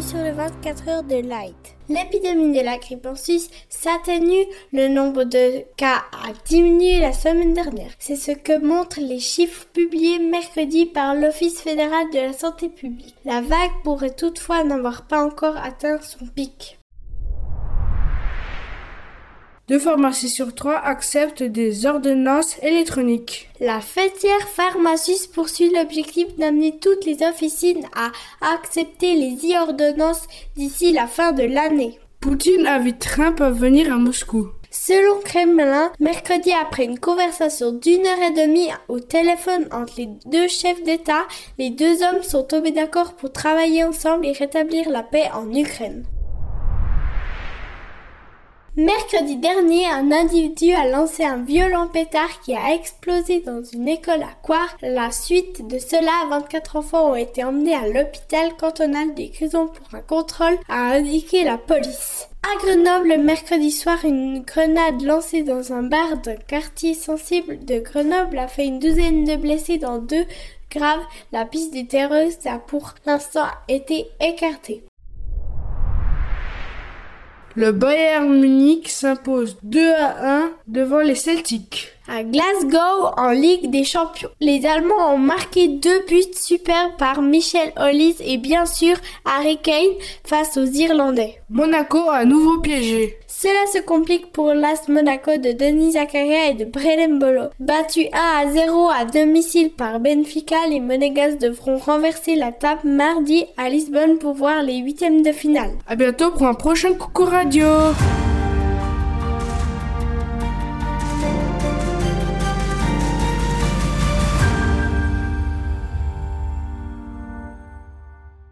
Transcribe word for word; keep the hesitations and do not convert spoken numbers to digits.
sur les vingt-quatre heures de Light. L'épidémie de la grippe en Suisse s'atténue, le nombre de cas a diminué la semaine dernière. C'est ce que montrent les chiffres publiés mercredi par l'Office fédéral de la santé publique. La vague pourrait toutefois n'avoir pas encore atteint son pic. Deux pharmacies sur trois acceptent des ordonnances électroniques. La fêtière Pharmasus poursuit l'objectif d'amener toutes les officines à accepter les e-ordonnances d'ici la fin de l'année. Poutine invite Trump à venir à Moscou. Selon Kremlin, mercredi après une conversation d'une heure et demie au téléphone entre les deux chefs d'État, les deux hommes sont tombés d'accord pour travailler ensemble et rétablir la paix en Ukraine. Mercredi dernier, un individu a lancé un violent pétard qui a explosé dans une école à Coire. La suite de cela, vingt-quatre enfants ont été emmenés à l'hôpital cantonal des Grisons pour un contrôle, a indiqué la police. À Grenoble, mercredi soir, une grenade lancée dans un bar d'un quartier sensible de Grenoble a fait une douzaine de blessés dans deux graves. La piste des terroristes a pour l'instant été écartée. Le Bayern Munich s'impose deux à un devant les Celtics. À Glasgow, en Ligue des Champions, les Allemands ont marqué deux buts superbes par Michel Hollis et bien sûr Harry Kane face aux Irlandais. Monaco à nouveau piégé. Cela se complique pour l'A S Monaco de Denis Zakaria et de Brelem Bolo. Battus un à zéro à domicile par Benfica, les Monégasques devront renverser la table mardi à Lisbonne pour voir les huitièmes de finale. À bientôt pour un prochain Coucou Radio.